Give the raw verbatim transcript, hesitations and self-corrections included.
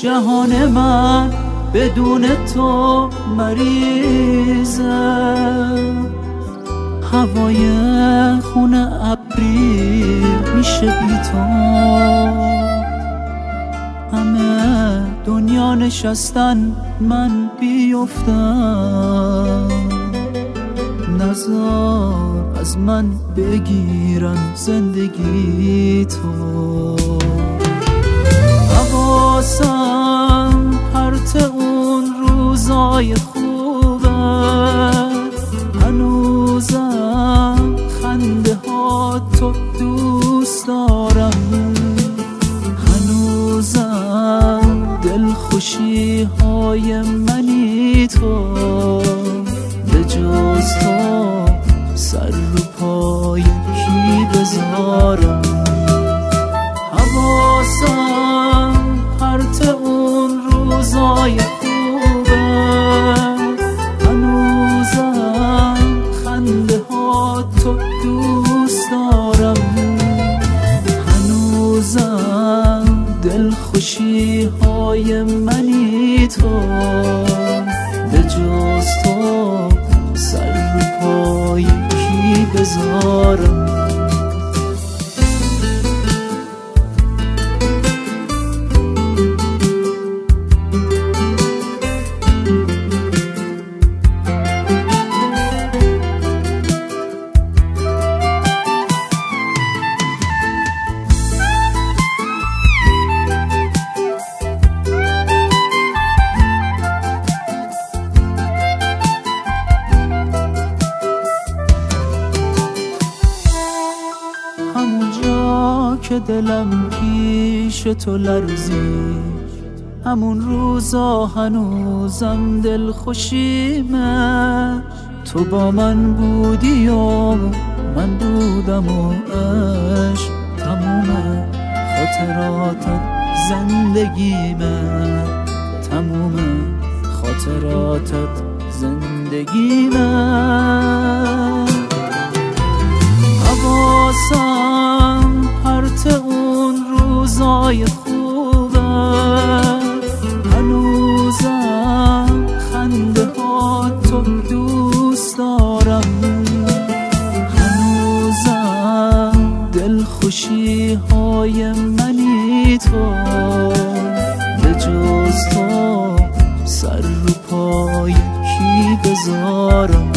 جهان من بدون تو مریضه، هوای خونه ابری میشه بی تو. همه دنیا نشستن من بیفتم، نذار از من بگیرن زندگی تو. حواسم پرت اون روزای خوبه، هنوزم خنده ها تو دوست دارم، هنوزم دلخوشی های منی تو. به جز تو سر رو پای کی بذارم؟ حواسم پرت اون روزای خوبه، هنوزم خنده ها تو دوست دارم، هنوزم دلخوشی های منی تو. به جز تو سر رو پای کی بذارم؟ همونجا که دلم پیش تو لرزید، همون روزا هنوزم دلخوشیمه. تو با من بودی و من بودم و عشق تمومه. خاطراتت زندگیمه، تمومه خاطراتت زندگیمه. حواسم پرت اون روزای خوبه، هنوزم خنده ها تو دوست دارم، هنوزم دلخوشی های منی تو. به جز تو سر رو پای کی بذارم؟